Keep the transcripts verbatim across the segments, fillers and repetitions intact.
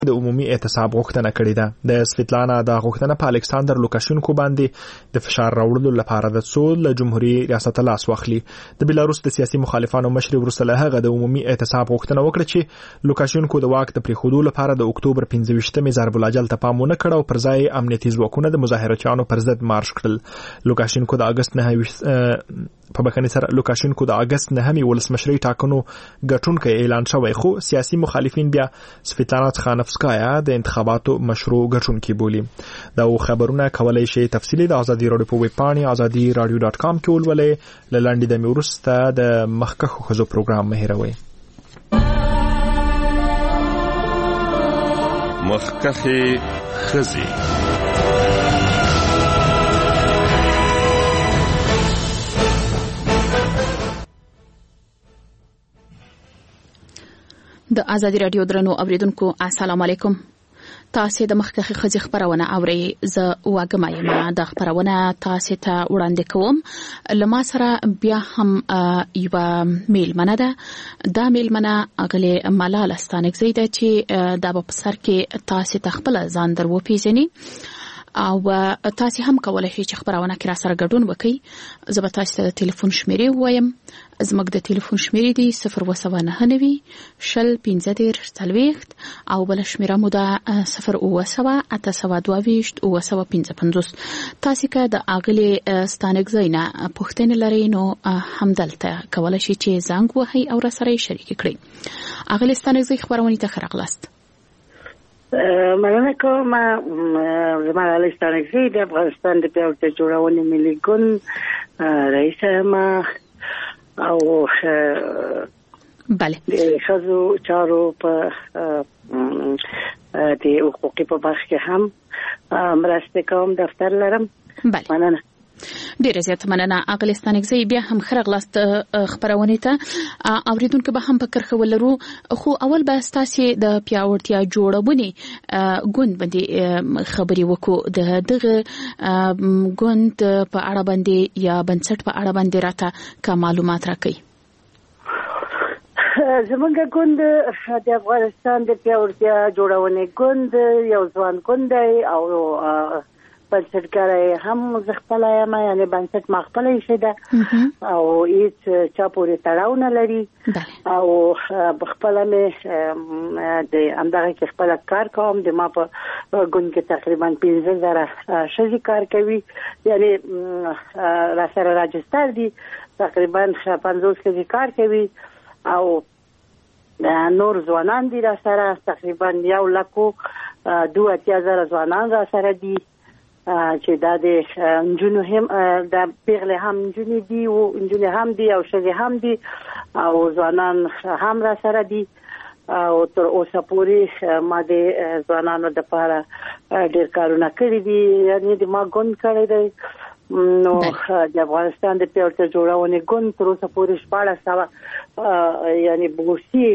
د عمومي اعتصاب غوښتنه کړې ده. د سویتلانا د غوښتنه په الکساندر لوکاشینکو باندې د فشار راوړلو لپاره د څو له جمهوریت ریاست لاس واخلي. د بیلاروس د سیاسي مخالفانو مشر وروسته له هغه د عمومي اعتصاب غوښتنه وکړه چې لوکاشینکو د واک د پریښودو لپاره د اکتوبر پنځه ویشتمې ضرب الاجل ته پام ونه کړ او پر ځای امنیتي ځواکونه د مظاهرچیانو پر ضد مارش کړل. لوکاشینکو د اگست نه په بخښنې سره لوکاشینکو د اگست نهمې ولسمشرۍ ټاکنو ګټونکی اعلان شوی، خو سیاسي مخالفین بیا سویتلانا تخانفسکایا د انتخاباتو مشروع ګټونکی بولي. دا خبرونه کولای شي تفصیلی د ازادي رادیو په ویب پاڼې ازادي رادیو ډاټ کام کې ولولئ. لاندې د میورسته د مخکخو خزو پروګرام مهیروي. مخکخي خزي د ازادي رادیو درنو اوریدونکو السلام علیکم. تاسو د مخکخي خزي خبرونه اورئ. زه واګم یم. د خبرونه تاسو ته وړاندې کوم. لما سره بیا هم یو میل منه ده. دا میل منه اغلی ملال استانګزی ده چې د په سر کې تاسو ته خپل ځان درو پیژني او تاسو هم کولای شئ چې خبرونه کې را سره ګډون وکړئ. زه به تاسو ته د ټلیفون شمیرې وایم. زموږ د ټلیفون شمیرې دی صفر اووه نهه نوي شل پنځه دېرش څلوېښت او بل شمیره مو ده صفر اووه سوه اته سوه دوه ویشت اووه سوه پنځه پنځوس. تاسو که د اغلی ستانګزی نه پوښتنې لرئ نو همدلته کولای شئ چې زنګ وهئ او را سره شریک کړئ. اغلی ستانګزی خبرونه ته ښه راغلاست. مننه کوم. زما اغلی ستانګزی د افغانستان د پیاوړتیا جوړونې ملي ګوند رئیس یم او بله د ښځو چارو په د حقوقي په برخه کې هم مرسته کوم. دفتر لرم. بله مننه. ډیره زیاته مننه. اغلی ستانګزی بیا هم خرغلاست خبرونه ته اوریدونکو به هم فکر خولرو. خو اول به تاسو د پیاوړتیا جوړونې ګوند باندې خبري وکړو. د دغه ګوند په اړه باندې یا بنسټ په اړه باندې راته کا معلومات راکړئ. زمونږ ګوند د افغانستان د پیاوړتیا جوړونې ګوند یو ځوان ګوند دی او بنسټګر هم زه خپله یم، یعنې بنسټ ما خپله ایښې ده او هېڅ چا پورې تړاو نه لري او خپله مې د همدغه کې خپله کار کوم. د ما په ګوند کې تقریبا پنځه زره ښځې کار کوي، یعنې را سره راجستر دي. تقریبا پنځوس ښځې کار کوي او نور ځوانان دي را سره. تقریبا یو لکو دوه اتیا زره ځوانان را سره دي چې دا د نجونو هم د پیغلې هم نجونې دي او نجونې هم دي او ښځې هم دي او ځوانان هم را سره دي. او تر اوسه پورې ما د ځوانانو دپاره ډېر کارونه کړي دي، یعنې د ما ګوند کړی دی. نو د افغانستان د پیاوړتیا جوړونې ګوند تر اوسه پورې شپاړس سوه یعنې بورسي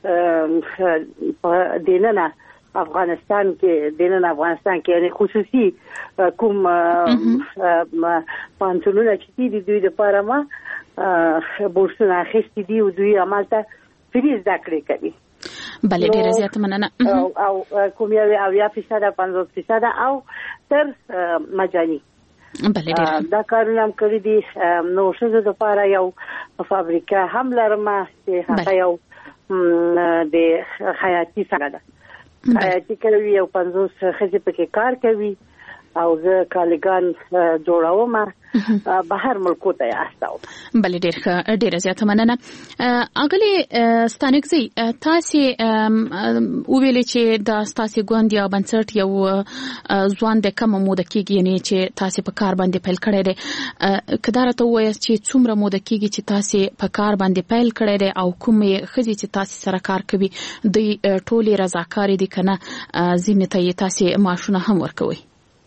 په دننه افغانستان کې دننه افغانستان کې یعنې خصوصي کوم پوهنتونونه چې دي دوی دپاره ما بورسونه اخیستي دي او دوی همالته فري زده کړې کوي. بله ډیره زیاته مننه. او کوم یو اویا فیصده پنځوس فیصده او تر مجاني. بله ډیره دا کارونه هم کړي دي. نو ښځو دپاره یو فابریکه هم لرم چې هغه یو د خیاطي څنګه ده. خیاطي کوي او پنځوس ښځې پکې کار کوي او زه کالګان جوړوم بهر ملکو ته یې استوم. بله ډېر ښه ډېره زیاته مننه. اغلې ستانګزی تاسې وویلې چې د ستاسې ګوند یا بنسټ یو ځوان د کمه موده کېږي، یعنې چې تاسې په کار باندې پیل کړی دی. که دا راته ووایاست چې څومره موده کېږي چې تاسې په کار باندې پیل کړی دی او کومې ښځې چې تاسې سره کار کوي دوی ټولې رضاکارې دي که نه ځینې ته یې تاسې معاشونه هم ورکوئ؟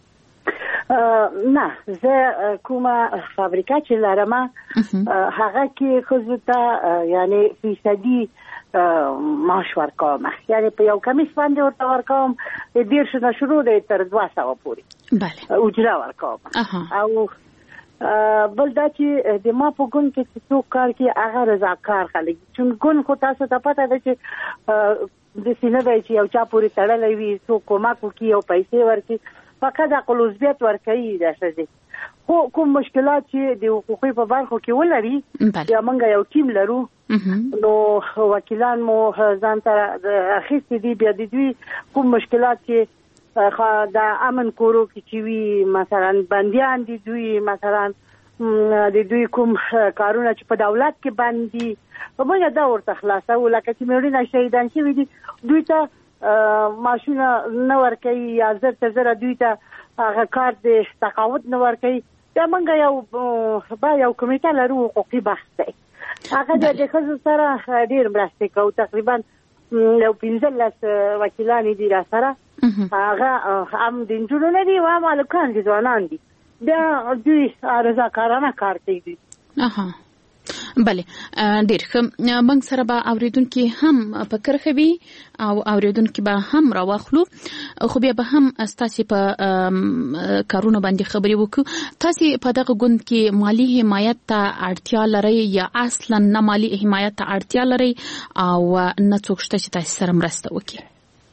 نه، زه کومه فابریکه چې لرم هغه کې ښځو ته یعنې فیصدي معاش ورکوم، یعنې په یو کمیس باندې ورته ورکوم دېرشو نه شروع دی تر دوه سوه پورې اجره ورکوم. او بل دا چې د ما په ګوند کې چې څوک کار کوي هغه رضاکار خلک، چون ګوند خو تاسو ته پته ده چې د سینه دی چې یو چا پورې تړلی وي څوک کومک وکړي او پیسې ورکړي فقط عقل عضویت ورکوي دا ښځې خو کوم مشکلات چې د حقوقي په برخو کې ولري بیا موږ یو ټیم لرو نو وکیلان مو ځان ته اخیستي دي بیا د دوی کوم مشکلات چې د امن کورو کې چې وي مثلا بندیان دي دوی مثلا د دوی کوم کارونه چې په دولت کې بند دي موږ دا ورته خلاصو لکه چې مېړونه شهیدان شوي دي دوی ته ماشونه نه ورکوي یا زر ته زره دوی ته هغه کار د تقاعد نه ورکوي دا موږ یو با یو کمیټه لرو حقوقي بحث دی هغه د ښځو سره ډېر مرستې کوو تقریبا یو پنځلس وکیلان دي را سره هغه هم د نجونو نه دي او هم هلکان دي ځوانان دي بیا دوی رضاکارانه کار کوي. اها بله ډېر ښه موږ سره به اوریدونکي هم په کرښه وي او اوریدونکي به هم راواخلو خو بیا به هم ستاسې په کارونو باندې خبرې وکړو. تاسې په دغه ګوند کې مالي حمایت ته اړتیا لرئ یا اصلا نه مالي حمایت ته اړتیا لرئ او نه څوک شته چې تاسې سره مرسته وکړي؟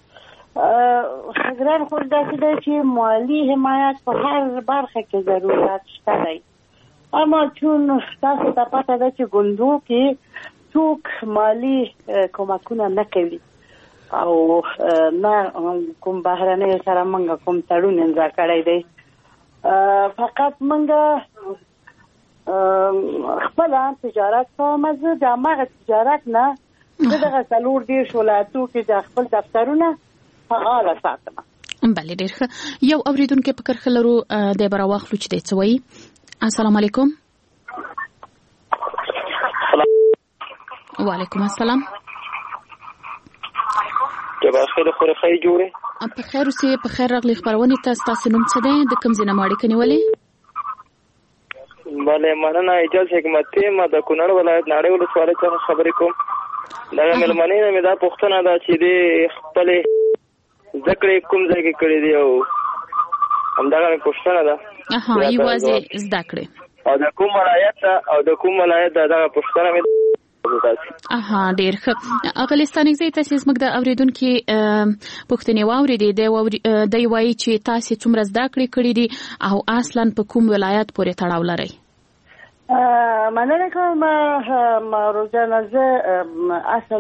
ګران خو داسې دی چې مالي حمایت په هر برخه کې ضرورت شته دی اما چون تاسو ته پته ده چې ګوندو کې څوک مالي کومکونه نه کوي او نه کوم بهرنۍ سره موږ کوم تړون امضا کړی دی فقط موږ خپل تجارت کوم زه د هغه تجارت نه زه دغه څلور دېرش ولایتو کې د خپل دفترونه فعاله ساتم. بله ډېر ښه یو اوریدونکی په کرښه لرو دی به راواخلو چې دی څه وایي. السلام علیکم. وعلیکم السلام. جبا خیر خو خیر جوړه په خیر اوسې په خیر راغلی خبرونه تاسو تاسو نوم څه دی د کوم ځای نه ماړی کنيولې؟ بله مننه اجازه حکمت ما د کونړ ولایت ناړۍ ولسوالۍ څخه خبرې کوم. دا مېلمنې نه مې دا پوښتنه ده چې د خپل ذکر کوم ځای کې کړی دی او همدغه مې پوښتنه ده. اها یوازې زده کړې او د کوم ولایت او د کوم ولایت دغه پوښتنه مې اها ډېر ښه اغلستان زه تاسو زموږ د اوریدونکو پوښتنې واورېدې دی وایي چې تاسو څومره زده کړې کړې دي او اصلا په کوم ولایت پورې تړاو لري؟ مننه کوم روزانه زه اصل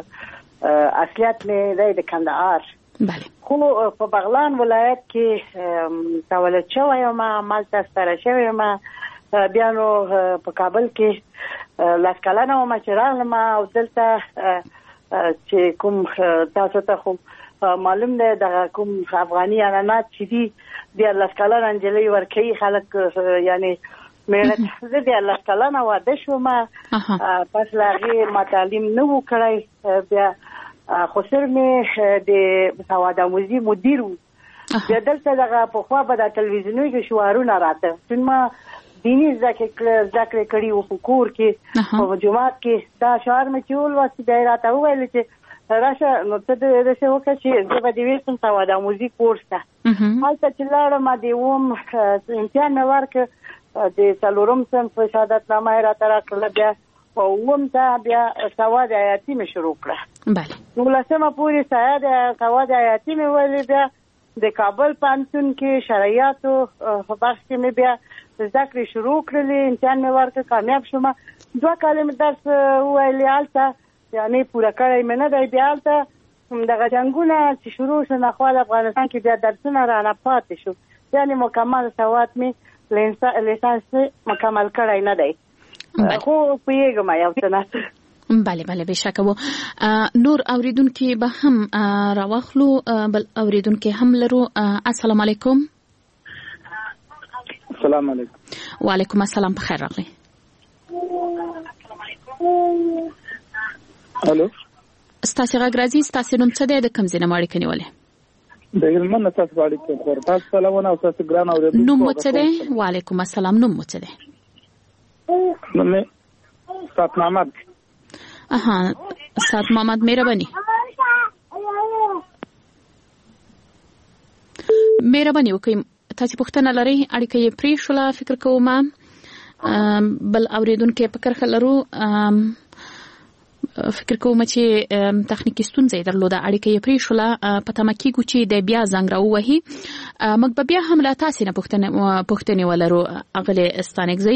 اصلیت مې دی د کندهار بله خو په بغلان ولایت کې تولد شوی یم مالته ستره شوی یم بیا نو په کابل کې لاس کلنه وم چې راغلم او دلته چې کوم تاسو ته خو معلوم دی دغه کوم افغاني عنعنات چې دي د لاس کلنه نجلۍ ورکوي خلک یعنی مېړه زه د لاس کلنه واده شوم پس له هغې ما تعلیم نه و کړی بیا خو سر مې د سوادآموزي مدیر و بیا دلته دغه پخوا به د تلویزیونونو کې شعارونه راته چون ما دیني زده کړې کړي وو په کور کې په جومات کې دا شعار مې چې ولوست بیا یې راته وویل چې راشه نو ته داسې وکړه چې زه به دې ویستم سوادآموزي کورس ته هلته چې لاړم د اووم امتحان مې ورکړ د څلورم صنف شهادتنامه یې راته راکړله بیا په اووم ته بیا سواد حیاتي مې شروع کړه نولسمه پورې سواد سواد حیاتي مې ویلې بیا د کابل پوهنتون کې شرعیاتو په برخه کې مې بیا زده کړې شروع کړلې امتحان مې ورکړ کامیاب شوم دوه کاله مې درس وویلې هلته یعنې پوره کړی مې نه دی بیا هلته دغه جنګونه چې شروع شو نخوا د افغانستان کې بیا درسونه رانه پاتې شو یعنې مکمل سواد مې لیسانس مکمل کړی نه دی خو پوهېږم یو څه نه بله بله بشکه و نور اوریدونکي به هم راواخلو بل اوریدونکي هم لرو. السلام علیکم. السلام علیکم. وعلیکم السلام په خیر راغلی. الو ستاسو غږ راځي ستاسو نوم څه دی د کوم ځای نه ماړی کنيولې؟ د هلمند نه تاسو باندې کوم خور تاسو سلامونه او تاسو ګران اوریدونکو نوم مو څه دی؟ وعلیکم السلام نوم مو څه دی؟ نوم مې سات محمد. اها سات محمد مهرباني مهرباني وکړئ تاسو پوښتنه لرئ اړیکه یې پرې شوله فکر کوم بل اوریدونکو په کرښه لرو فکر کوم چې تخنیکی ستونزې درلوده اړیکه یې پرې شوله په تمه کېږو چې د بیا زنګ راووهي. موږ به بیا هم له تاسې نه پوښتنې پوښتنې ولرو اغلې ستانکزی.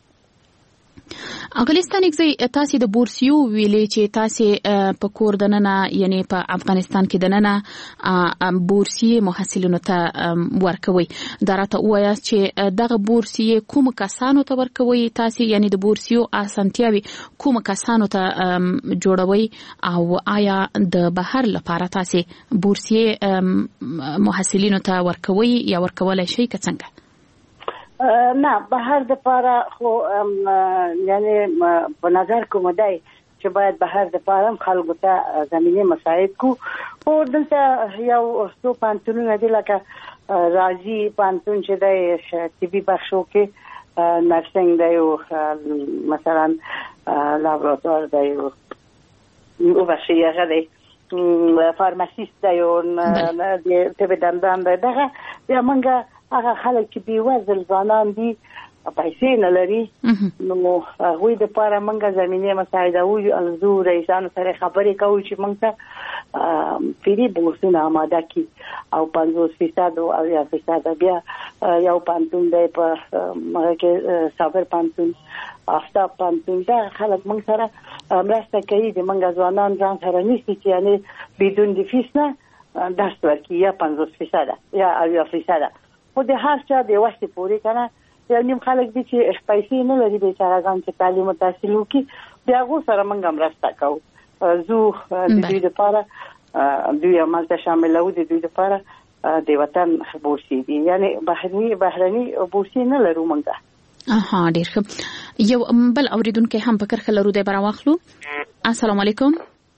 اغلې ستانکزی تاسې د بورسیو ویلې چې تاسې په کور دننه یعنی په افغانستان کې دننه بورسیه محصلینو ته ورکوي. دا راته ووایاست چې دغه بورسیه کوم کسانو ته ورکوي تاسې یعنی د بورسیو اسانتیاوي کوم کسانو ته جوړوي او آیا د بهر لپاره تاسې بورسیه محصلینو ته ورکوي یا ورکولای شي که څنګه؟ نه بهر د پاره خو یعنی په نظر کوم دی چې باید بهر د پاره خلکو ته زمینه مساعد کو او دلته یو څو پانتونونه دي لکه راځي پانتون چې د طبي بخشو کې نرسنګ دی او مثلا لابراتوار دی او بخشیه دی فارماسیست دی او د طب دندان دی دغه بیا موږ هغه خلک چې بېوزل ځوانان دي پیسې نه لري نو هغوی دپاره موږ زمینې مساعدوو زو رئیسانو سره خبرې کوو چې موږ ته فري بورسونه اماده کړي او پنځوس فیصد او اویا فیصد بیا یو پانتون دی په هغه کې صابر پانتون آفتاب پانتون دا خلک موږ سره مرسته کوي د موږ ځوانان ځان سره نیسي چې یعنې بدون د فیس نه درس ورکړي یا پنځوس فیصد یا اویا فیصد خو د هر چا د وخت پورې کنه یا نیم خلک دي چې پیسې نه لري بیچارهګان چې تعلیم او تحصیل وکړي بیا هغو سره موږ هم مرسته کوو زو د دوی دپاره دوی همالته شاملوو د دوی دپاره د وطن بورسي دي یعنی بهرني بهرني بورسي نه لرو موږ. اها ډېر ښه. یو بل اورېدونکی هم په کرښه لرو دی به راواخلو. السلام علیکم.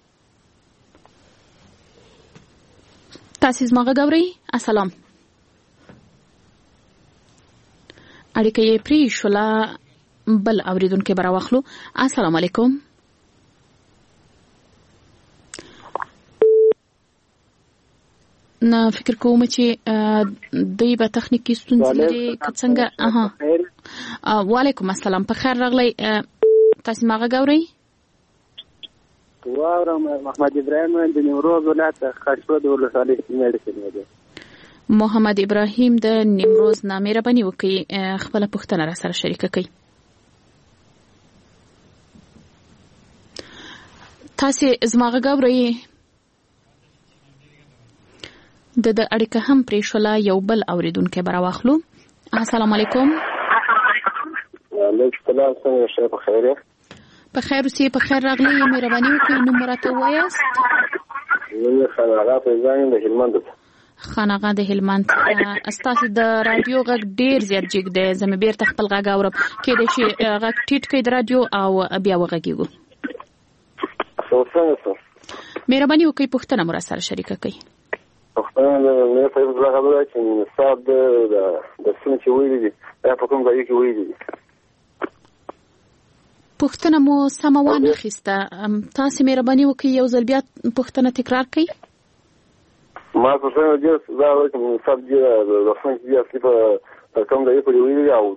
تاسې زما غږ اورئ؟ السلام. اړیکه یې پرې شوله بل اورېدونکی به راواخلو. السلام علیکم. نه فکر کوم چې دوی به تخنیکی ستونزې لري که څنګه. اها وعلیکم السلام. په خیر راغلی. تاسې ما غږ اورئ؟ واورم. محمد ابراهیم د نیمروز ولایت خاشرود ولسوالۍ سیمې دی. محمد ابراهیم د نیمروز نه مهرباني وکړئ خپل پوښتنه را سره شریکه کړئ. تاسې زما غږ اورئ؟ د د اړیکه هم پرې شوله. یو بل اورېدونکی به راواخلو. السلام علیکم. وعلیکم السلام. څنګه شئ؟ په خیر یې؟ په خیر اوسئ. په خیر راغلی. مهرباني وکړئ نوم مو راته ووایاست. نوم یې خان آغا فیضان یم د هلمند. خان آغا د هلمند. ستاسې د راډیو غږ ډېر زیات جګ دی. زه مې بیرته خپل غږ اورم. کېدای شي غږ ټیټ کړئ د راډیو او بیا وغږېږو. مهرباني وکړئ پوښتنه مو را سره شریکه کړئ. پوښتنه د مې په دغه خبره چې نصاب د د سیمې چې ویلي دي دا په کوم ځای کې ویلي دي. پوښتنه مو سمه وانخیسته. تاسې مهرباني وکړئ یو ځل بیا پوښتنه تکرار کړئ. ما پوښتنه دې دا وایي چې نصاب دې د سیمې چې اصلي په کوم ځای کې ویلي دي او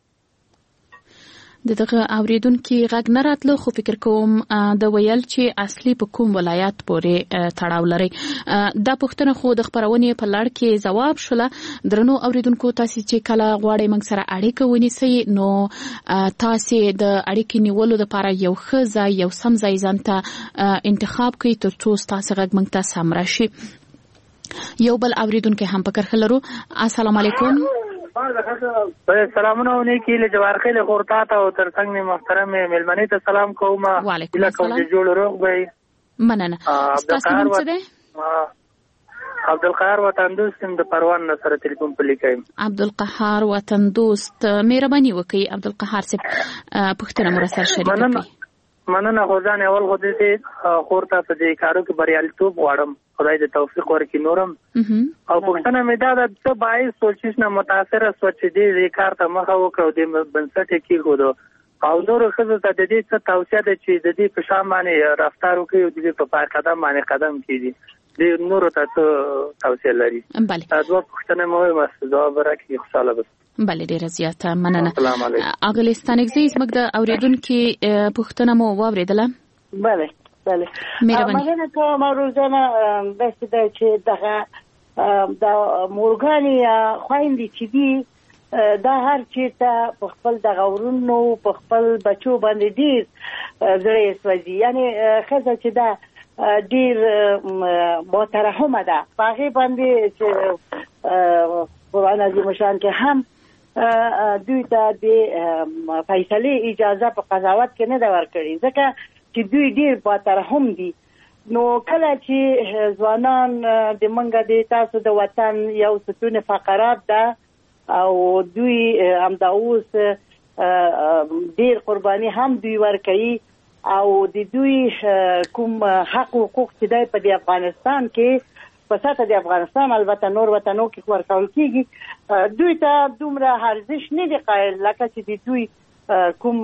د دغه اوریدونکو غږ نه راتلو خو فکر کوم د ویل چې اصلي په کوم ولایت پورې تړاو لري. دا پوښتنه خو د خبرونې په لړ کې ځواب شوله. درنو اوریدونکو تاسو چې کله غواړئ موږ سره اړیکه ونیسئ نو تاسو د اړیکې نیولو لپاره یو ښه ځای یو سم ځای ځانته انتخاب کړئ ترڅو تاسو غږ موږ ته سم راشي. یو بل اوریدونکو هم په کرخه لرو. السلام علیکم. سلامونه ونیکی له جوار خیل خورتا ته او ترڅنګ می محترم ملمنې ته سلام کوم. وعلیکم السلام. جوړ روغ وي. مننه. تاسو نوم څه دی؟ عبدالقهار وطن دوست د پروان سره ټلیفون په لیکایم. عبدالقهار وطن دوست مهرباني وکړئ عبدالقهار صاحب پوښتنه مو سره شریک کړئ. مننه غوډان اول غو دې خورتا په دې کارو کې بریالیتوب غواړم. خدای دې توفیق ورکړي نورم. او پوښتنه مې دا ده چې باید سوچیش نه متاثر سوچ دې کار ته مخه وکړو د بنسټ کې غوډو او نور خزه ته د دې څه توصیه ده چې د دې په شان باندې رفتار وکړي او دې په پای قدم باندې قدم کړي. دې نور ته توصیه لري. بله. دا پوښتنه مې وایي جواب راکړي خوشاله بس. بله ډیره زیاته مننه. اغلستانګزي زموږ د اوریدونکو پوښتنه مو واوریدله. بله. بله مهرباني مننه کوم روزانه داسې ده چې دغه د مورګانې یا خویندې چې دي دا هر چیرته په خپل دغه ورونو په خپل بچو باندې ډېر زړه یې سوځي یعنې ښځه چې ده ډېر مترحمه ده په هغې باندې چې قرآن عظیم الشان کې هم دوی ته د فیصلې اجازه په قضاوت کې نه ده ورکړې ځکه چې دوی ډېر مترحم دي نو کله چې ځوانان د منګه د تاسو د وطن یو ستون فقرات ده او دوی همدا اوس ډېر قرباني هم دوی ورکوي او د دوی کوم حق او حقوق چې دی په افغانستان کې په سطح د افغانستان البته نور وطنو کې ورکول کېږي دوی ته دومره ارزش نه دی قایل لکه چې د دوی کوم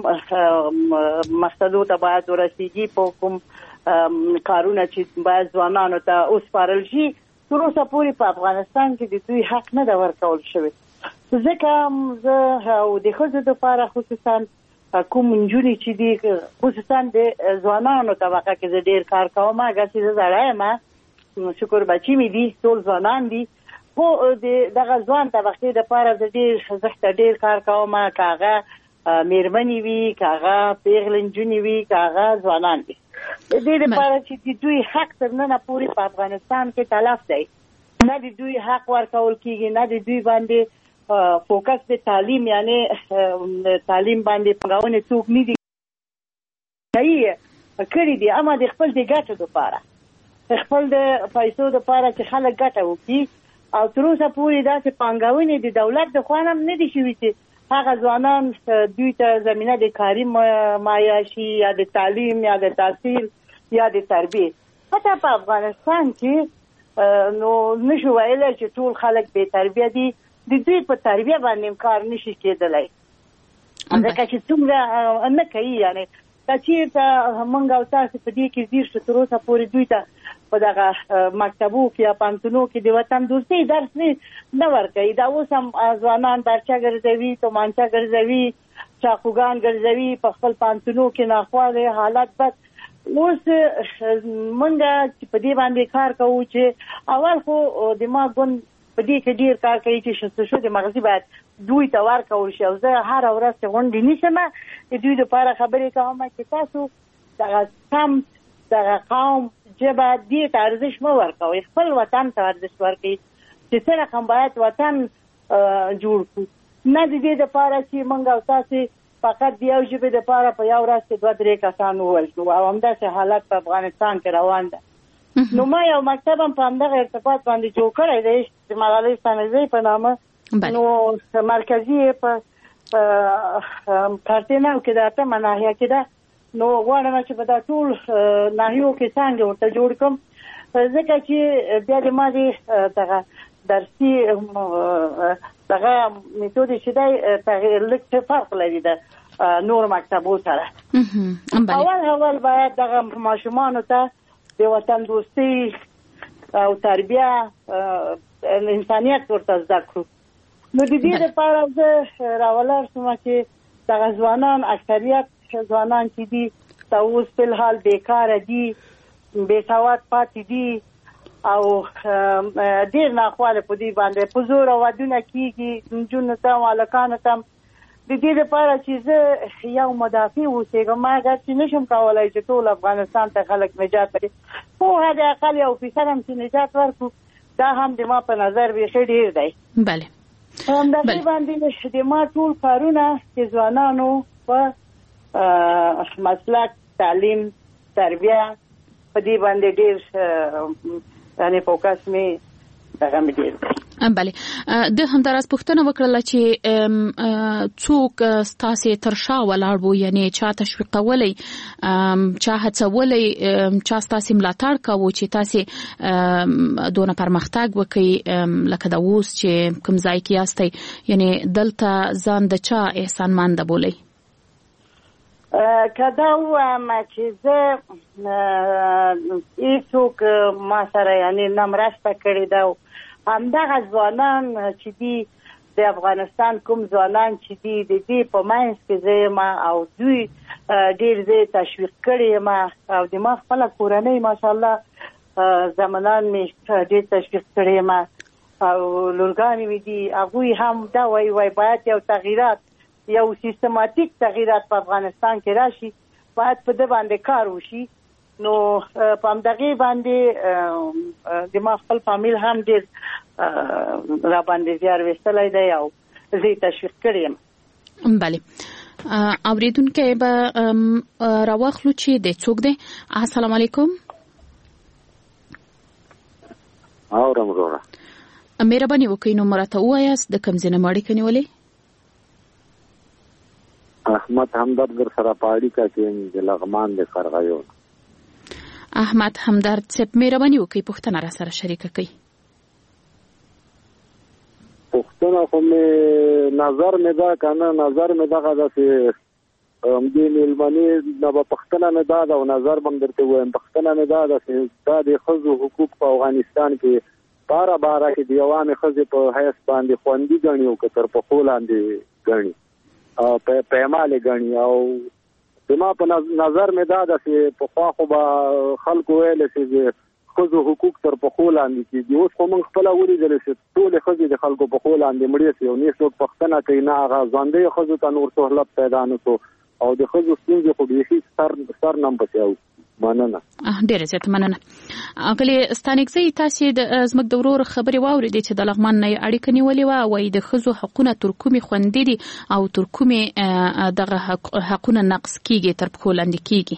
مقصدو ته باید ورسیږي په کوم کارونه چې باید ځوانانو ته وسپارل شي تر اوسه پورې په افغانستان کې د دوی حق نه ده ورکول شوی ځکه زه او د ښځو دپاره خصوصا کوم نجونې چې دي خصوصا د ځوانانو طبقه کې زه ډېر کار کوم اګر چې زه زړه یم شکر بچي مې دي ټول ځوانان دي خو د دغه ځوان طبقې دپاره زه ډېر زه ډېر کار کوم که هغه مېرمنې وي که هغه پیغلې نجونې وي که هغه ځوانان دي د دې لپاره چې د دوی حق تر ننه پورې په افغانستان کې تلف دی نه د دوی حق ورکول کېږي نه د دوی باندې فوکس د تعلیم یعنی تعلیم باندې پنګاونې څوک نه دي کوي کړي دي اما د خپل د ګټو لپاره خپل د پیسو لپاره چې خلک ګټه وکړي او تر اوسه پورې داسې پنګاونې د دولت د خوا نه نه دي شوي چې هغه ځوانان دوی ته زمینه د کاري معیاشي یا د تعلیم یا د تحصیل یا د تربیې حتی په افغانستان کې نو نشو ویلی چې ټول خلک بې تربیه دي د دوی په تربیه باندې کار نشي کېدلی ځکه چې څومره نه کوي یعنې که چېرته موږ او تاسې په دې کې ځیر شو تر اوسه پورې دوی ته په دغه مکتبو کې یا پوهنتونو کې د وطن دوستۍ درس نه ورکوي دا اوس هم ځوانان برچه ګرځوي تومانچه ګرځوي چاقوګان ګرځوي په خپل پوهنتونو کې ناخوالی حالت بد اوس موږ چې په دې باندې کار کوو چې اول خو د ما ګوند په دې کې ډېر کار کوي چې شستشو د مغزي باید دوی ته ورکول شي او زه هره ورځ چې غونډې نیسم د دوی لپاره خبرې کوم چې تاسو دغه سم دغه قوم ژبه دې ته ارزش مه ورکوئ خپل وطن ته ارزش ورکوئ چې څه رقم باید وطن جوړ کړو نه د دې دپاره چې موږ او تاسې فقط د یو ژبې دپاره په یو ورځ کې دوه درې کسان ووژنو او همداسې حالت په افغانستان کې روان ده نو ما یو مکتب هم په همدغه ارتباط باندې جوړ کړی دی د ملالۍ ستانکزۍ په نامه نو مرکزي یې په کارتینو کې د اتمه ناحیه کې ده نو غواړم چې په دا ټول ناحیو کې څنګه ورته جوړ کړم ځکه چې بیا د ما د دغه درسي دغه میتود چې دی تغیر لږ فرق لري د نور مکتبو سره اول اول باید دغه ماشومانو ته د وطن دوستي او تربیه انسانیت ورته زده کړو نو د دې لپاره زه راولاړ شوم چې دغه ځوانان اکثریت ځوانان چې دي دا اوس فلحال بیکاره دي بېسواد پاتې دي او ډېر ناخواله په دې باندې په زوره ودونه کېږي نجونو ته او هلکانو ته د دې لپاره چې زه یو مدافع اوسېږم ما اګر چې نشم کولی چې ټول افغانستان ته خلک نجات ورکړي خو حد اقل یو فیصد هم چې نجات ورکړو دا هم د ما په نظر بیخي ډېر دی بله همداسې باندې د ما ټول کارونه چې ځوانانو په مسلک تعلیم تربیه په دې باندې ډېر یعنې فوکس مې دغه مې ډېر دی بله د همداراز پوښتنه وکړله چې څوک ستاسې تر شا ولاړ وو یعنی چا تشویقولی چا هڅولی چا ستاسې ملاتړ کوو چې تاسې دونه پرمختګ وکړئ لکه د اوس چې کوم ځای کې یاستئ یعنی دلته ځان د چا احسانمنده بولئ که دا ووایم چې زه هېڅوک ما سره یعنې نه مرسته کړې ده همدغه ځوانان چې دي د افغانستان کوم ځوانان چې دي د دې په منځ کې زه یم او دوی ډېر زه تشویق کړی یم او د ما خپله کورنۍ ماشاءالله زمانان مې ډېر تشویق کړی یم او لورګانې مې دي هغوی هم دا وایي وایي باید یو تغییرات یو سیستماتیک تغییرات په افغانستان کې راشي باید په ده باندې کار وشي نو په همدغې باندې د ما خپل فامیل هم ډېر را باندې زیار ویستلی دی او زه یې تشویق کړی یم. بله اورېدونکی به راواخلو چې دی څوک دی. السلام علیکم. اورم وروره. مهرباني وکړئ نو راته ووایاست د کوم ځای نه مو اړیکه نیولې؟ احمد همدرد در سره په اړیکه کې یم د لغمان د قرغیو. احمد همدرد صاحب مهرباني وکړئ پوښتنه را سره شریکه کړئ. پوښتنه خو مې نظر مې دا که نه نظر مې دغه داسې همدې مېلمنې نه به پوښتنه مې دا ده او نظر به م درته ووایم. پوښتنه مې دا ده چې دا د ښځو حقوق په افغانستان کې په هره باره کې د عوامې ښځې په حیث باندې خوندي ګڼي او که تر پښو لاندې ګڼي او پیمالې ګڼي او زما په نظر مې دا ده چې پخوا خو به خلکو ویلی چې ښځو حقوق تر پښو لاندې کېږي. اوس خو موږ خپله ولیدلی چې ټولې ښځې د خلکو پښو لاندې مړې شي او نه څوک پوښتنه کوي نه هغه ژوندیو ښځو ته نور سهولت پیدا نه شو او د ښځو ستونزې خو بیخي سر سر نه پسې او مننه. ډېره زیاته مننه. اغلې ستانکزی تاسې د زموږ د ورور خبرې واورېدې چې د لغمان نه یې اړیکه نیولې وه وایي د ښځو حقونه تر کومې خوندي دي او تر کومې دغه حقونه نقض کېږي تر پښو لاندې کېږي.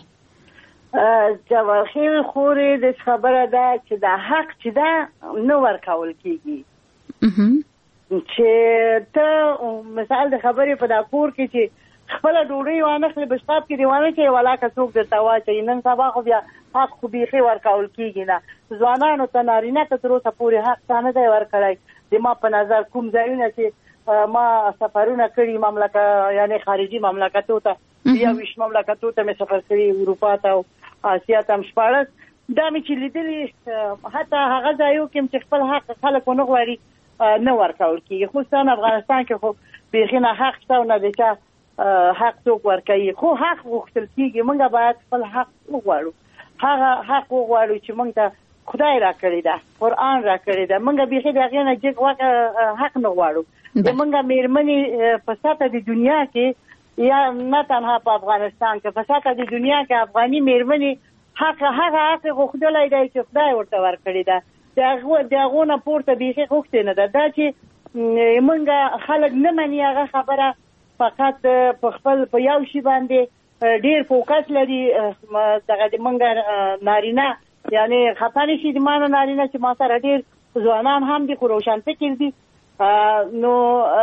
جواهر خورې د خبره ده چې دا حق چې ده نه ورکول کېږي چې ته مثال د خبرې په دا کور کې چې خپله ډوډۍ وانخلې بشقاب کې دې وانه چې ولاکه څوک درته واچوي نن سبا خو بیا حق خو بیخي ورکول کېږي نه ځوانانو ته نارینه ته تر اوسه پورې حق تا نه دی ورکړی. د ما په نظر کوم ځایونه چې ما سفرونه کړي مملکه یعنې خارجي مملکتو ته یا ویش مملکتو ته مې سفر کړي اروپا ته او آسیا ته هم شپاړس دا مې چې لیدلي حتی هغه ځایو کې چې خپل حق خلک ونه غواړي نه ورکول کېږي. خصوصا افغانستان کې خو بیخي نه حق شته او نه د چا حق څوک ورکوي خو حق غوښتل کېږي. موږ باید خپل حق وغواړو هغه حق وغواړو چې موږ ته خدای را کړی ده قرآن را کړی ده. موږ بیخي د هغې نه جګ حق نه غواړو. د موږ مېرمنې په سطح د دنیا کې یا نه تنها په افغانستان کې په سطح د دنیا کې افغاني مېرمنې حق هغه حق غوښتلی دی چې خدای ورته ورکړی ده. د هغو نه پورته بیخي غوښتې نه ده. دا چې موږ خلک نه مني هغه خبره فقط په خپل په یو شي باندې ډېر فوکس لري. دغه د موږ نارینه یعنې خفه نه شي د ما نه نارینه چې ما سره ډېر ځوانان هم دي خو روشنفکر دي نو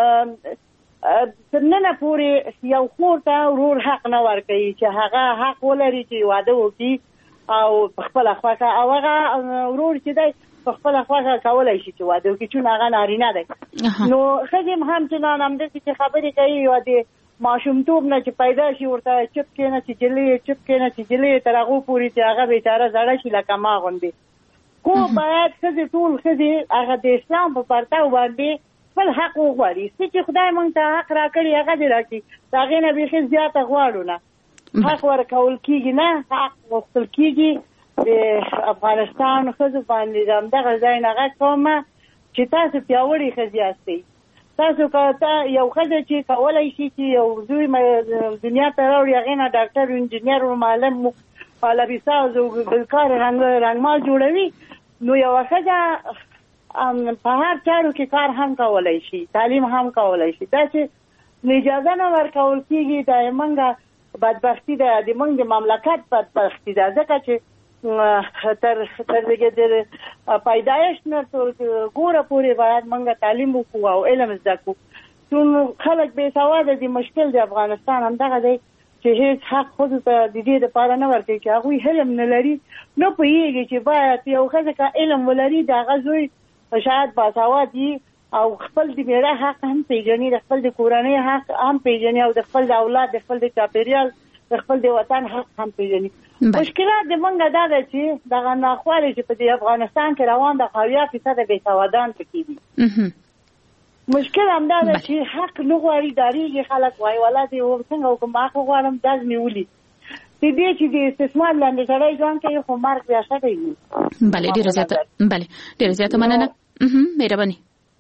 تر ننه پورې یو خور ته ورور حق نه ورکوي چې هغه حق ولري چې واده وکړي او په خپله خوښه او هغه ورور چې دی په خپله خوښه کولی شي چې واده وکړي چون هغه نارینه دی. نو ښځې هم چنان همداسې چې خبرې کوي یا د ماشومتوب نه چې پیدا شي ورته چپ کېنه چې جلۍ چپ کېنه چې جلۍ تر هغو پورې چې هغه بېچاره زړه شي لکه ما غوندې. خو باید ښځې ټول ښځې هغه د اسلام په پرتو باندې خپل حق وغواړي. څه چې خدای موږ ته حق راکړي هغه دې راکړي د هغې نه بیخي زیاته غواړو نه. حق ورکول کېږي نه حق غوښتل کېږي. د افغانستان ښځو باندې همدغه ځای نه غږ کومه چې تاسو پیاوړي ښځې یاستئ. تاسو که یو ښځه چې کولی شي چې یو زوی دنیا ته راوړي هغې نه ډاکټر انجینر و معلم لبیساز او ګلکار رنګمال جوړوي نو یوه ښځه په هر چارو کې کار هم کولی شي تعلیم هم کولی شي. دا چې اجازه نه ورکول کېږي دا موږ بدبختي ده د موږ د مملکت بدبختي ده ځکه چې تر تر دغه پیدایش نه تر ګوره پورې باید موږ تعلیم وکړو او علم زده کړو. ټول خلک بې سواده دي. مشکل د افغانستان همدغه دی چې هیڅ حق ښځو ته د دې دپاره نه ورکوي چې هغوی علم نه لري نه پوهېږي چې باید یو ښځه که علم ولري د هغه زوی شاید باسواد وي او خپل د میړه حق هم پېژني د خپل د کورنۍ حق هم پېژني او د خپل د اولاد د خپل د چاپېریال د خپل د وطن حق هم پېژني. مشکلات د موږ دا ده چې دغه ناخوالې چې په دې افغانستان کې روان د اویا فیصده بېسوادان پکې دي. مشکل همدا ده چې حق نه غواړي داریږي خلک وایي ولا دې څنګه وکړم ما خو غواړم داز مې ولي دې دې چې د استثمار لاندې سړی ځان کوي خو مرګ بیا ښه کوي. بله ډېره زیاته بله ډېره زیاته مننه مهرباني.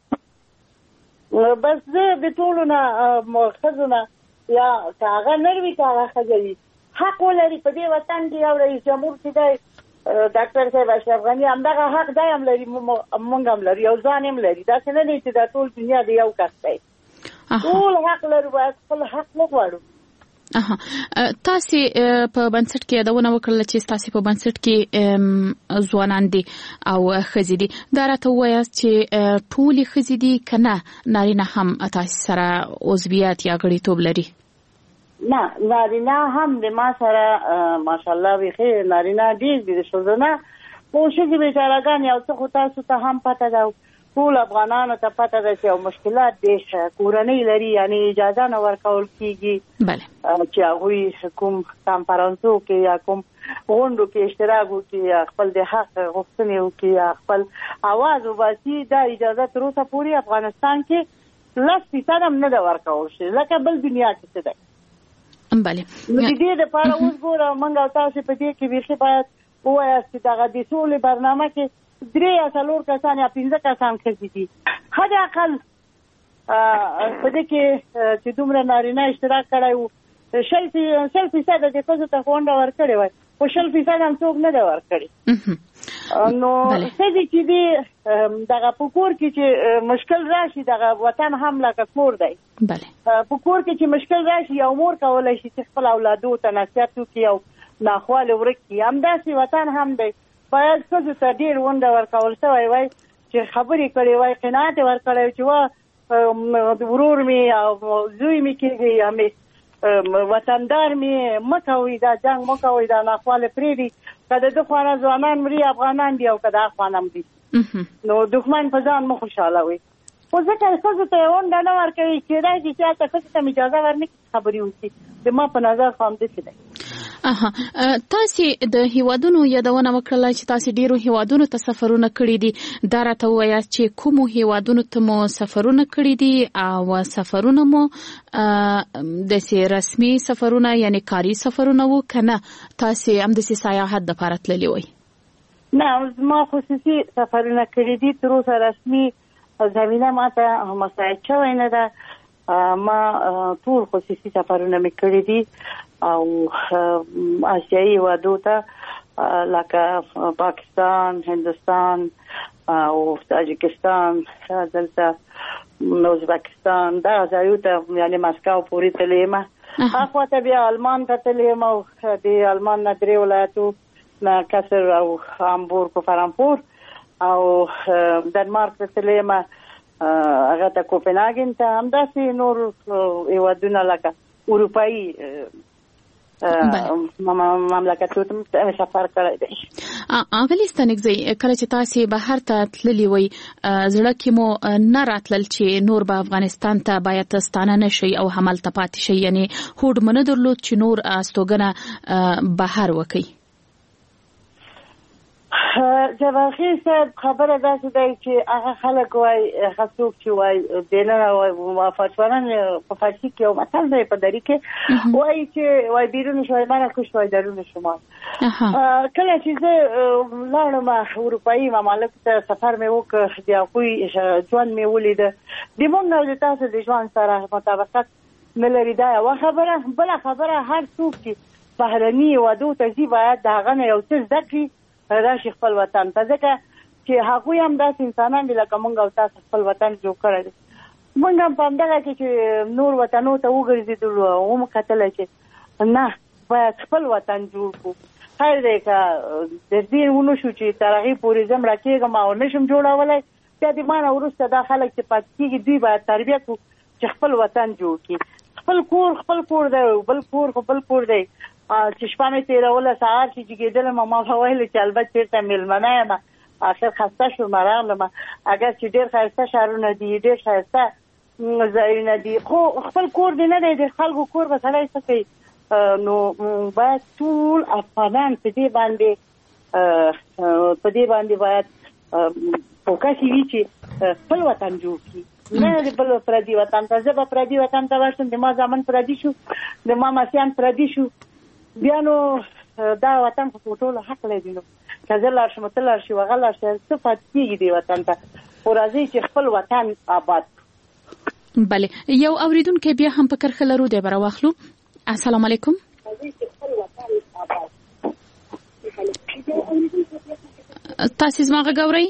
بس زه د ټولو نه ښځو نه یا که هغه نر وي که هغه ښځه وي حق ولري په دې وطن کې یو رئیس جمهور چې دی ډاکټر صاحب اشرف غني همدغه حق دی هم لري موږ هم لري یو ځان هم لري داسې نه دی چې دا ټول دنیا د یو کس دی ټول حق لرو باید خپل حق وغواړو. اها تاسو په بنسټ کې یادونه وکړل چې تاسو په بنسټ کې ځوانان دي او ښځې دي دا راته وایاست چې ټولې ښځې دي کنه نارینه هم تاسو سره عضویت یا غړیتوب لري؟ نه نارینه هم د ما سره ماشاءالله ویخه نارینه دي د شوزنه خو ښځې بیچارهګان یو څه خو تاسو ته هم پته ده ټول افغانانو ته پته ده چې مشکلات دي کورنۍ لري یعنی اجازه نه ورکول کیږي بله چې هغوی کوم کانفرنسو کې یا کوم غونډو کې اشتراک وکړي یا خپل د حق غوښتنې وکړي یا خپل اواز وباسي دا اجازه تر اوسه پورې افغانستان کې لس فیصد هم نه ده ورکول شوې لکه بل دنیا کې څه ده. بله نو د دې دپاره اوس ګوره موږ او تاسو په دې کې بیخي باید ووایاست چې دغه د سولې برنامه کې درې یا څلور کسان یا پنځه کسان ښځې دي حد اقل په دې کې چې دومره نارینه اشتراک کړی وو شل شل فیصده د ښځو ته غونډه ورکړې وای خو شل فیصد هم څوک نه ده ورکړې. نو ښځې چې دي دغه په کور کې چې مشکل راشي دغه وطن هم لکه کور دی په کور کې چې مشکل راشي یو مور کولی شي چې خپل اولادو ته نصیحت وکړي او ناخواله ورک کړي همداسې وطن هم دی باید ښځو ته ډېر ونډه ورکول شوی وای چې خبرې کړې وای قناعت یې ورکړی چې وا ورور مې او زوی مې کېږي یا مې وطندار مې مه کوئ دا جنګ مه کوئ دا ناخواله پرېږدي که د ده خوانه ځوانان مري افغانان دي او که د هغه خوانه مري نو دښمن په ځان مه خوشحالوئ خو ځکه ښځو ته یې ونډه نه ورکوي کېدای شي چې هلته ښځو ته اجازه ورنکړي خبرې وکړي د ما په نظر خو همداسې دی. اها تاسو د هیوادونو یادونه وکړه چې تاسو ډیرو هیوادونو ته سفرونه کړی دي دا راته وایي چې کوم هیوادونو ته مو سفرونه کړی دي او سفرونه مو د رسمي سفرونه یعنی کاری سفرونه وو کنه تاسو هم د سیاحت د لپاره تللی وای؟ نه ما خصوصي سفرونه کړی دي تر اوسه رسمي زمينه ماته مساعد شوی نه ده ما ټول خصوصي سفرونه مې کړی دي او آسیایي هیوادو ته لکه پاکستان هندوستان او تاجکستان دلته ازبکستان دا ځایو ته یعنی مسکو پورې تللی یم هاخوا ته بیا آلمان ته تللی یم او د آلمان نه درې ولایتو نه کسر او هامبورګ او فرانکفور او ډنمارک ته تللی یم هغه ته کوپنهاګن ته همداسې نور هیوادونه لکه اروپایي مملکتونو ته سفر کړی دی. اغلی ستنګزی کله چې تاسو بهر ته تللی وي زړه کې مو نه راتلل چې نور به افغانستان ته باید ستانه نشي او حملته پاتې شي یعنی هوډ منه درلود چې نور استوګنه بهر وکړي؟ جواخیر صاحب خبره داسې دی چې هغه خلک وای خصوص چې وای دینه فتوانان په فارسی کې یو مثال دی په دری کې وای چې وای بیرون شوی باندې خوش وای درون شما کله چې زه لاړم اروپایي ممالک ته سفر مې وکړ د هغوی ژوند مې ولید د موږ او د تاسو د ژوند سره مطابقت نه لري دا یوه خبره بله خبره هر څوک چې بهرني هیوادو ته ځي باید د هغه نه یو څه زده کړي راشي خپل وطن ته ځکه چې هغوی هم داسې انسانان دي لکه موږ او تاسو خپل وطن جوړ کړی دی موږ هم په همدغه کې چې نور وطنو ته وګرځېدلو او ومکتلی چې نه باید خپل وطن جوړ کړو خیر دی که د دې ونه شو چې تر هغې پورې زه مړه کېږم او نه شم جوړولی بیا د ما نه وروسته دا خلک چې پاتې کېږي دوی باید تربیه کړو چې خپل وطن جوړ کړي خپل کور خپل کور دی بل کور خو بل کور دی چې شپه مې تېروله سهار چې جګېدلم ما به ویل چې البته چېرته مېلمنه یم آخر خسته شوم راغلم اگر چې ډېر ښایسته ښارونه دي ډېر ښایسته ځایونه دي خو خپل کور دی نه دی د خلکو کور به سړی څه کوي نو باید ټول افغانان په دې باندې په دې باندې باید فوکس وي چې خپل وطن جوړ کړي نه د بل پردي وطن ته. زه به پردي وطن ته ورشم، د ما زامن پردي شو، د ما مسیان پردي شو، بیا نو دا وطن خو ټول حق لري. نو که زه لاړ شم ته لاړ شي هغه لاړ شي، څه پاتې کېږي دې وطن ته. خو راځئ چې خپل وطن آباد. بله، یو اوریدونکی بیا هم په کرښه لرو، دی به راواخلو. السلام علیکم. تاسو زما غږ اورئ؟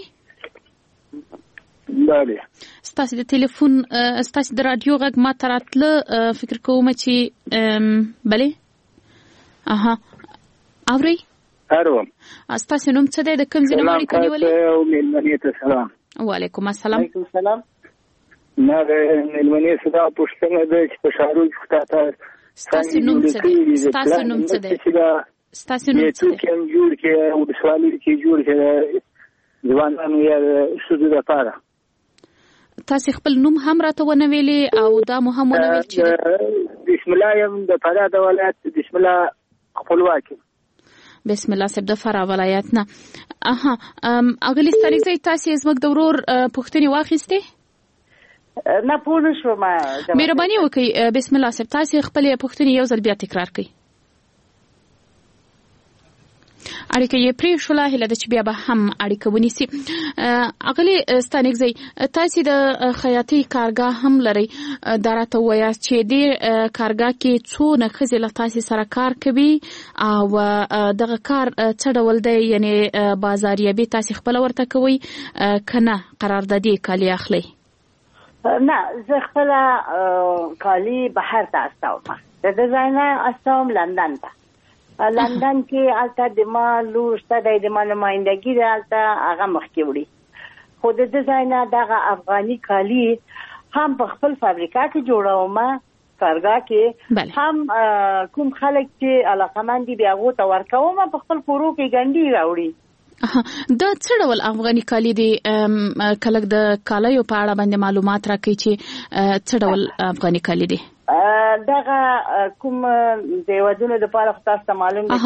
بله. ستاسو د ټلیفون ستاسو د رادیو غږ ما ته راتله، فکر کوم چې بله. اها، اورئ؟ اورم. ستاسو نوم څه دی؟ د کوم ځای نه اړیکه نیولې؟ سلام، مېلمنې ته سلام. وعلیکم السلام. وعلیکم السلام. نه د مېلمنې څخه پوښتنه ده چې په شاروج ښکته ستاسو نوم څه دی؟ ستاسو نوم څه دی؟ ستاسو نوم څه دی؟ چې کوم جوړ کې او د سوالي کې جوړ کې ځوانانو یا ښځو لپاره. تاسو خپل نوم هم راته ونه ویلې او دا مو هم ونه ویل چې بسم الله یم د فراه د ولایت بسم الله خپلواکي. بسم الله صاحب د فراه ولایت نه. اها، اغلی ستانیک زی تاسو زموږ د ورور پوښتنې واخیستې؟ نه پوه نه شوم. مهرباني وکړئ بسم الله صاحب تاسو خپل پوښتنې یو ځل بیا تکرار کړئ. اړیکه یې پرې شوله، هیله ده چې بیا به هم اړیکه ونیسي. اغلی ستانیک زی تاسو د خیاطۍ کارګاه هم لرئ، دا راته ووایاست چې دې کارګاه کې څونه ښځې له تاسو سره کار کوي او دغه کار څه ډول دی؟ یعنې بازاریابي تاسو خپله ورته کوئ که نه قراردادي کالي اخلئ؟ نه، زه خپله کالي بهر ته استوم. د دې ځای نه استوم لندن ته. لندن کې هلته د ما لور شته دی، د ما نمایندګي دی هلته، هغه مخکې وړي. خو د دې ځای نه دغه افغاني کالي هم په خپل فابریکه کې جوړوم، کارګاه کې هم کوم خلک چې علاقمند دي بیا هغو ته ورکوم، په خپل کورو کې ګنډي راوړي. دا څه ډول افغاني کالي دي؟ کله د کالیو په اړه باندې معلومات راکړئ چې څه ډول افغاني کالي دي؟ دغه کوم د ودونو د پاره خو تاسو ته معلوم دی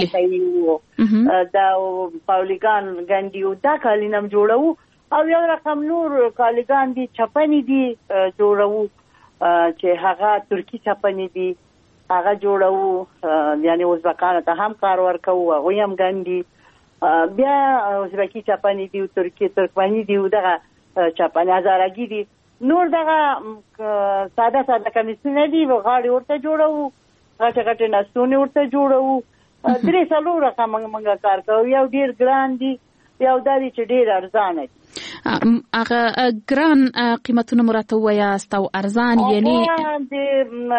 چې دا پاولیګان ګنډي دا کالي نم جوړو، او یو رقم نور کالیګان دي چپنې دي جوړو چې هغه ترکی چپنې دي هغه جوړو، یعنی ازبکانو ته هم کار ورکو، هغوی هم ګنډي. بیا ازبکی چپنې دي، ترکی ترکمني دي، دغه چپنې هزارګي دي. نور دغه ساده ساده کمیسونه دي، غاړې ورته جوړو، غټه غټه نستونه ورته جوړو. درې څلور رقم موږ کار کوو. یو ډیر ګران دي، یو دا دی چې ډیر ارزانه دي. هغه ګران قیمتونه مو راته ووایاست او ارزان یعنې؟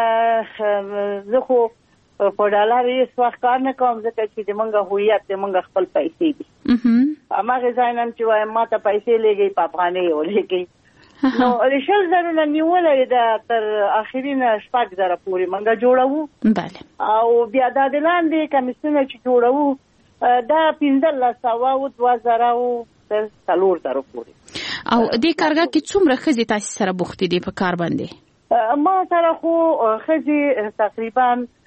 زه خو په ډالر هېڅ وخت کار نه کوم، ځکه چې د موږ هویت د موږ خپل پیسې دي. هماغې ځای نه چې وایم ما ته پیسې لېږئ په افغانۍ ولېږئ. نو د شل زرو نه نیولې ده تر اخري نه شپږ زره پورې موږ جوړوو. بله. او بیا دا د لاندې کمیسونه چې جوړوو دا پنځلس سوه او دوه زره او تر څلور زره پورې. او دې کارګاه کې څومره ښځې تاسو سره بوختې دي په کار باندې؟ ما سره خو ښځې تقریبا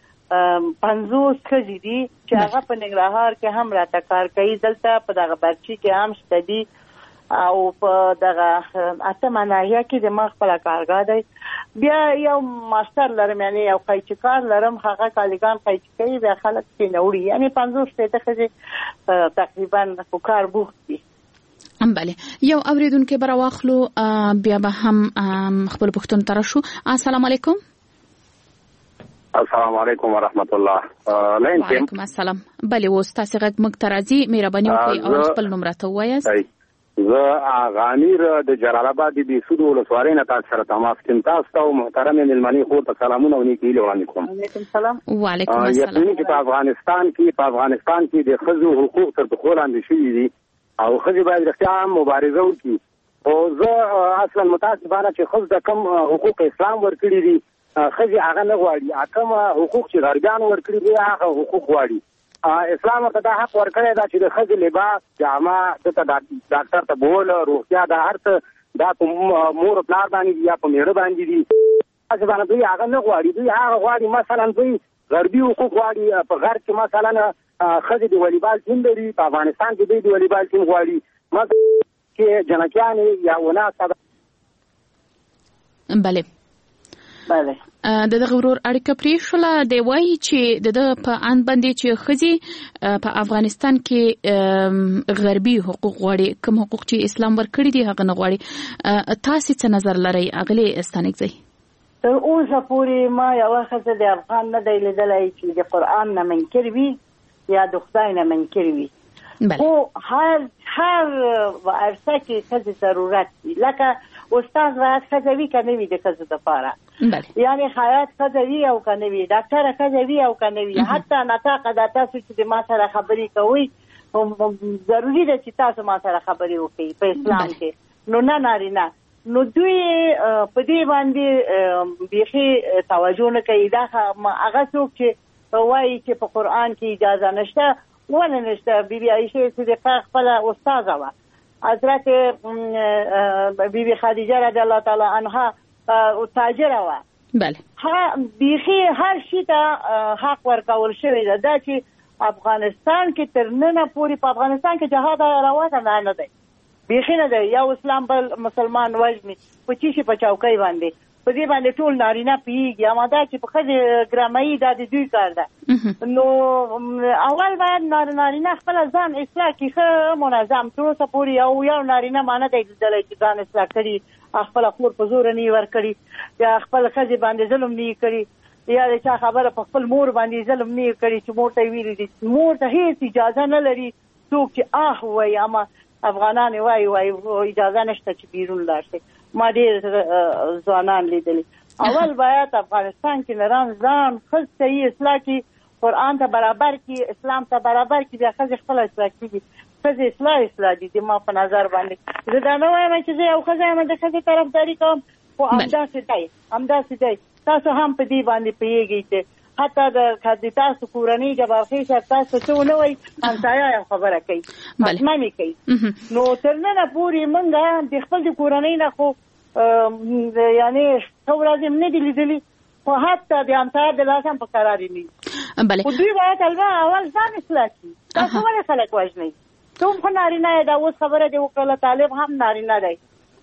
پنځوس ښځې دي چې هغه په ننګرهار کې هم راته کار کوي، دلته په دغه برچي کې هم شته دي، او په دغه اتمه ناحیه کې د ما خپله کارګاه دی. بیا یو ماستر لرم، یعنی یو قیچکار لرم، هغه کالیګان قیچي کوي، بیا خلک پرې نه وړي. یعنی پنځوس شپېته ښځې تقریبا په کار بوخت دي. بله، یو اوریدونکی به راواخلو، بیا به هم خپل پوښتنو ته راشو. السلام علیکم. السلام علیکم ورحمت الله. وعلیکم السلام. بله، اوس تاسو غږ موږ ته راځي، مهرباني وکړئ او خپل نوم راته ووایاست. زه غامیر د جلال آباد د سود ولسوالۍ نه تاسو سره تماس کوم. تاسو ته محترم مېلمنې خور ته سلامونه او نیکې هیلې وړاندې کوم. وعلیکم السلام. وعلیکم السلام. یقیني چې په افغانستان کې په افغانستان کې د ښځو حقوق تر پښو لاندې شوي دي او ښځې باید رښتیا هم مبارزه وکړي. او زه اصلا متاسفانه چې ښځو ته کوم حقوق اسلام ورکړي دي ښځې هغه نه غواړي، کوم حقوق چې غربیانو ورکړي دي هغه حقوق غواړي. اسلام ورته دا حق ورکړی دا چې د ښځې لباس، جامه، دته ډاکټر ته بول، روغتیا، دا هر څه دا په مور و پلار باندې دي یا په میړه باندې دي. داسې باندې دوی هغه نه غواړي، دوی هغه غواړي مثلا دوی غربي حقوق غواړي. په غرب کې مثلا ښځې د والیبال ټیم لري، په افغانستان کې دوی د والیبال ټیم غواړي. مثلا کې جنکیانې یا ونه بله بله د دغه ورور اړیکه پرې شوله دی وایي چې د په ان باندې چې ښځې په افغانستان کې غربي حقوق غواړي، کوم حقوق چې اسلام ورکړي دي هغه نه غواړي. تاسو څه نظر لرئ اغلی استانګزی؟ تر اوسه پورې ما یوه ښځه د افغان نه دی لیدلی چې د قرآن نه منکر وي یا د خدای نه منکر وي. خو هر هر عرصه کې ښځې ضرورت دي، لکه استاد باید ښځه وي که نه وي د ښځو دپاره، یعنې خیاط ښځه وي او که نه وي، ډاکټره ښځه وي او که نه وي، حتی نطاقه دا تاسو چې د ما سره خبرې کوئ ضروري ده چې تاسو ما سره خبرې وکړئ په اسلام کې. نو نه نارینه، نو دوی په دې باندې بیخي توجه نه کوي. دا هغه څوک چې وایي چې په قرآن کې اجازه نشته، ولې نشته؟ بیبي عایشه صدیقه خپله استاذه وه، حضرت بیبي خدیجه رضی الله تعالی عنها تاجره وه. بله بیخي هر شي ته حق ورکول شوی ده. دا چې افغانستان کې تر ننه پورې په افغانستان کې جهاد روانه نه نه دی، بیخي نه دی. یو اسلام بل مسلمان وژني په چی شي په چوکۍ باندې، په دې باندې ټول نارینه پیږي. اما دا چې په ښځې ګرامایي دا د دوی کار ده. نو اول باید نارینه خپل ځان اصلاح کړي، ښه منظم. تر اوسه پورې یو یو نارینه ما نه دی لیدلی چې ځان اصلاح کړي، خپله خور په زوره نه یې ورکړي، یا خپل ښځې باندې ظلم نه یې کړي، یا د چا خبره په خپل مور باندې ظلم نه یې کړي چې مور ته یې ویلي دي. مور ته هېڅ اجازه نه لري څوک چې آه وایي، اما افغانان وایي وایي اجازه نشته چې بیرون لاړ شي. ما ډېر ځوانان لیدلي. اول باید افغانستان کې نران ځان ښځې صحیح اصلاح کړي، قرآن ته برابر کړي، اسلام ته برابر کړي، بیا ښځې خپله اصلاح کېږي. ښځې اصلاح اصلاح دي د ما په نظر باندې. زه دا نه وایم چې زه یو ښځه یم د ښځې طرفداري کوم، خو همداسې دی همداسې دی. تاسو هم په دې باندې پوهېږئ چې حتی د تاسو کورنۍ جوابخېش تاسو څه ونه وایي، همسایه یې خبره کوي، حتمه مې کوي. نو تر ننه پورې موږ د خپل د کورنۍ نه خو یعنې څه ورځې نه دي لیدلي، خو حتی د همسایه د لاس هم په قرار یې نه وي. خو دوی باید اول ځان اصلاح کړي. تاسو ولې خلک وژنئ؟ ته هم خو نارینه یې، دا اوس خبره دې وکړله، طالب هم نارینه دی.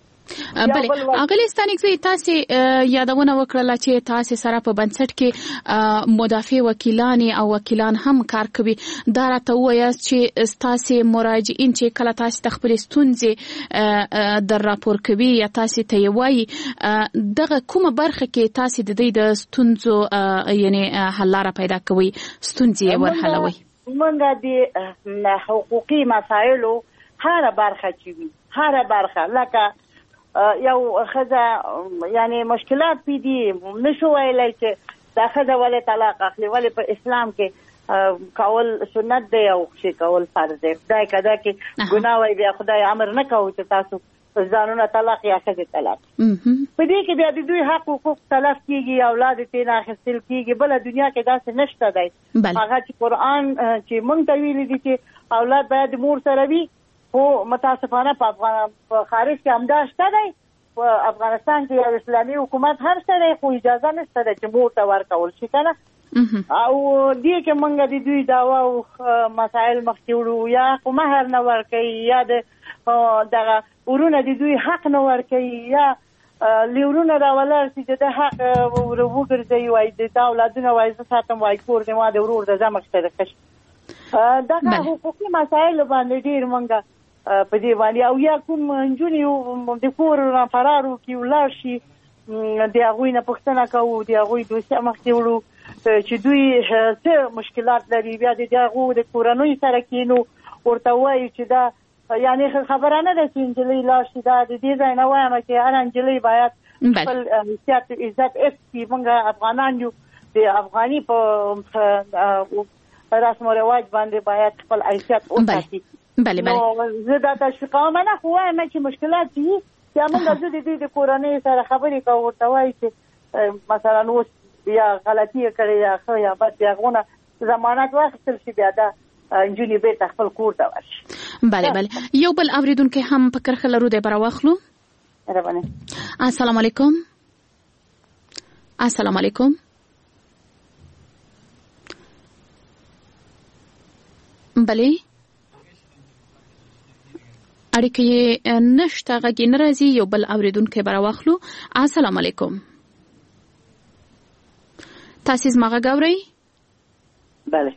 بله اغلی استانګزی، تاسو یادونه وکړله چې تاسو سره په بنسټ کې مدافع وکیلان او وکیلان هم کار کوي. دا راته ووایاست چې تاسو مراجعین چې کله تاسو د خپلې ستونزې در راپور کوي یا تاسو ته یې وایي، دغه کومه برخه کې تاسو د دې د ستونزو یعنې حل لاره پیدا کوئ، ستونزې یې ورحلوئ؟ موږ د حقوقي مسایلو هره برخه چې وي، هره برخه، لکه یو ښځه یعنی مشکلات پیدي نشو ویلی چې دا ښځه ولې طلاق اخلي، ولې په اسلام کې کول سنت دی او چې کول فرض دی. خدای کده کې ګناه وای، بیا خدای امر نه کوي چې تاسو ځانونه طلاق یا ښځې طلاق. په دې کې بیا د دوی حق حقوق تلف کېږي، اولاد یې ترې نه اخیستل کېږي. بله دنیا کې داسې نشته دی. هغه چې قرآن چې موږ ته ویلي دي چې اولاد باید د مور سره وي، خو متاسفانه په خارج کې همدا شته دی. په افغانستان کې یو اسلامي حکومت هر څه دی، خو اجازه نشته ده چې مور ته ورکول شي که نه. او دې کې موږ د دوی دعوا او مسایل مخکې وړو، یا خو مهر نه ورکوي، یا د دغه ورونه د دوی حق نه ورکوي، یا لیورونه راولاړ شي چې د حق وګرځوي، وایي د دا اولادونه وایي زه ساتم، وایي کور دی ما د ورور د زه مخکې د کش. دغه حقوقي مسایلو باندې ډېر موږ په دې باندې، او یا کوم نجونې د کور نه فرار وکړي ولاړ شي، د هغوی نه پوښتنه کوو، د هغوی دوسیه مخکې وړو چې دوی څه مشکلات لري، بیا د هغو د کورنۍ سره کینو، ورته وایو چې دا یعنې خبره نه ده چې نجلۍ لاړ شي. دا د دې ځای نه وایم چې هره نجلۍ باید خپل حیثیت عزت اخلي. موږ افغانان یو، د افغاني په رسم و رواج باندې باید خپل حیثیت وساتي. بله بله نو زه دا تشویقوم نه، خو وایم چې مشکلات دي چې موږ زه د دوی د کورنۍ سره خبرې کوو، ورته وایي چې مثلا اوس یا غلطي یې کړې یا ښه یا بد، بیا هغونه ضمانت واخیستل شي، بیا دا نجونې بېرته خپل کور ته ورشي. بله بله یو بل اورېدونکی هم په کرښه لرو دی، به راواخلو. السلام علیکم. السلام علیکم. بله اړیکې نشته غږی ناراضي یو بل اوریدونکو بر واخلو. السلام علیکم. تاسو زما غږ اورئ؟ بله.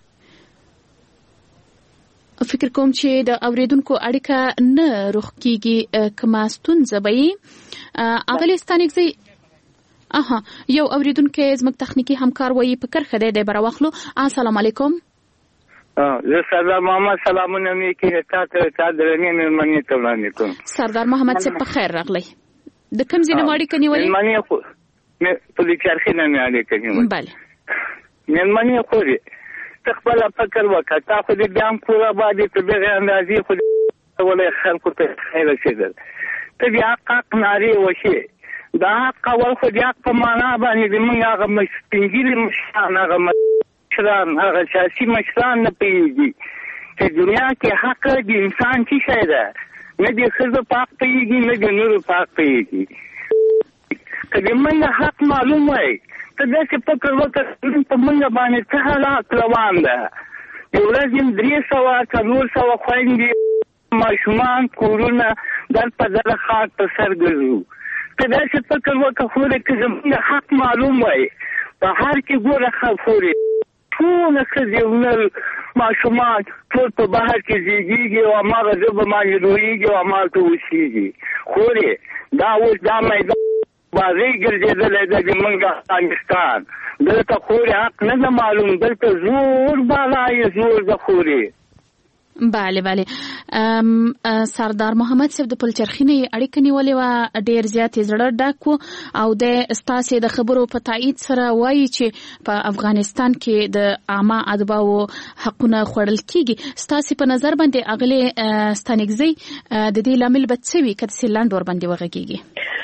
فکر کوم چې د اوریدونکو اړیکه نه روخ کیږي کما ستونزه وي. اغلی ستانګزي اها یو اوریدونکو زموږ تخنیکی همکار وایي په کرخه دی بر واخلو. السلام علیکم. زه سردار محمد سلامونه مې کې تاسو ته درنې مېلمنې ته وړاندې کوم. سردار محمد څه په خیر راغلی. د کوم ځای نه اړیکه نیولې؟ مېلمنې خو مې په لیکارخې نه مې اړیکه نیولې. بله مېلمنې خو دې خپل فکر وکړه. تا خو دې بیا پورا باندې په دغه اندازې خو دې ولې خلکو ته خیر رسېدل. ته بیا حق نارې وشي دا حق اول خو دې حق په معنا باندې موږ هغه مشپنګیري مشران هغه مشران هغه سیاسي مشران نه پېږي چې دنیا کې حق د انسان څه شی ده. نه د ښځو په حق پېږي نه د نورو په حق پېږي. که د موږ حق معلوم وای ته داسې فکر وکړه په موږ باندې څه حالات روان ده. یو ورځ درې سوه څلور سوه خویندې ماشومان کورونه در په دغه خاک په سر ګرځو. ته داسې فکر وکړه خورې که زموږ حق معلوم وای په هر کې ګوره خورې ټوله ښځې ونر ماشومان ټول په بهر کې زیږېږي او هماغه ژبه باندې لویېږي او همالته اوسېږي. خورې دا اوس دا میدان بازۍ ګرځېدلی ده د موږ افغانستان. دلته خورې حق نه ده معلوم. دلته زور بالا یې زور ده خورې. بله بله. سردار محمد صاحب د پلچرخینې اړیکه نیولې وه ډېر زیات زړه ډک و او د ستاسې د خبرو په تایید سره وایي چې په افغانستان کې د عامه اتباعو حقونه خوړل کیږي. ستاسې په نظر باندې اغلی ستانګزي د دې لامل به څه وي که داسې لنډ ور باندې وغږیږي؟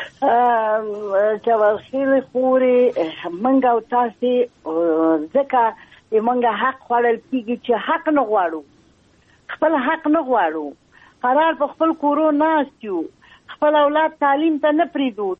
چاورخیلې خورې موږ او تاسې ځکه موږ حق خوړل کیږي چې حق نه غواړو خپل حق نه غواړو. قرار په خپل کورو ناست یو. خپل اولاد تعلیم ته نه پریږدو.